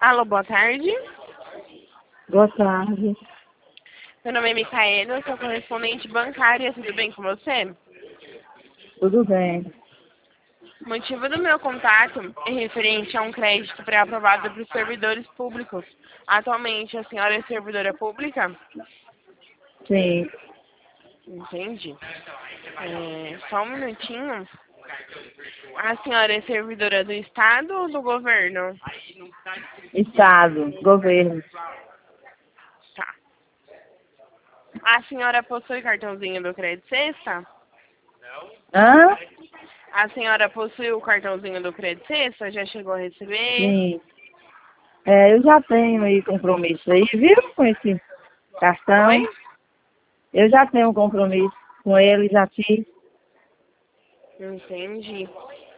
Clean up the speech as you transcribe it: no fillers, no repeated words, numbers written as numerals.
Alô, boa tarde. Boa tarde. Meu nome é Micaela, eu sou correspondente bancária, tudo bem com você? Tudo bem? O motivo do meu contato é referente a um crédito pré-aprovado para os servidores públicos. Atualmente, a senhora é servidora pública? Sim. Entendi. Só um minutinho. A senhora é servidora do Estado ou do governo? Estado, governo. Tá. A senhora possui cartãozinho do Crédito Sexta? Hã? A senhora possui o cartãozinho do Crédito Sexta? Já chegou a receber? Sim. Eu já tenho aí compromisso aí, viu? Com esse cartão. Oi? Eu já tenho um compromisso com ele, já fiz. Entendi.